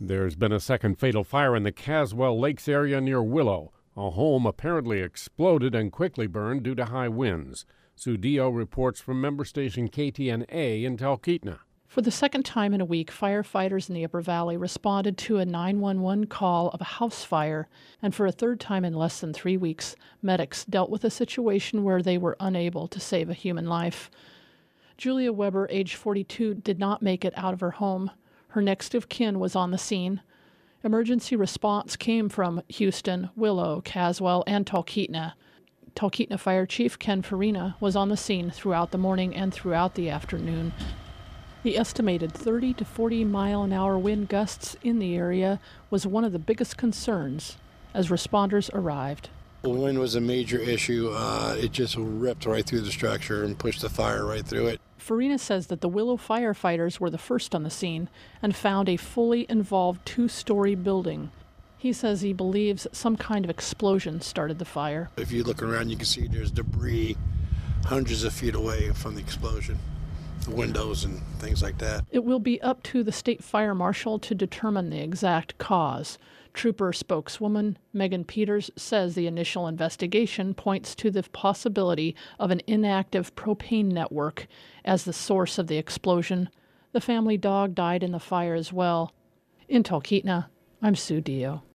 There's been a second fatal fire in the Caswell Lakes area near Willow. A home apparently exploded and quickly burned due to high winds. Sue Dio reports from member station KTNA in Talkeetna. For the second time in a week, firefighters in the Upper Valley responded to a 911 call of a house fire, and for a third time in less than 3 weeks, medics dealt with a situation where they were unable to save a human life. Julia Weber, age 42, did not make it out of her home. Her next of kin was on the scene. Emergency response came from Houston, Willow, Caswell, and Talkeetna. Talkeetna Fire Chief Ken Farina was on the scene throughout the morning and throughout the afternoon. The estimated 30 to 40 mile-an-hour wind gusts in the area was one of the biggest concerns as responders arrived. The wind was a major issue. It just ripped right through the structure and pushed the fire right through it. Farina says that the Willow firefighters were the first on the scene and found a fully involved 2-story building. He says he believes some kind of explosion started the fire. If you look around, you can see there's debris hundreds of feet away from the explosion, the windows and things like that. It will be up to the state fire marshal to determine the exact cause. Trooper spokeswoman Megan Peters says the initial investigation points to the possibility of an inactive propane network as the source of the explosion. The family dog died in the fire as well. In Talkeetna, I'm Sue Dio.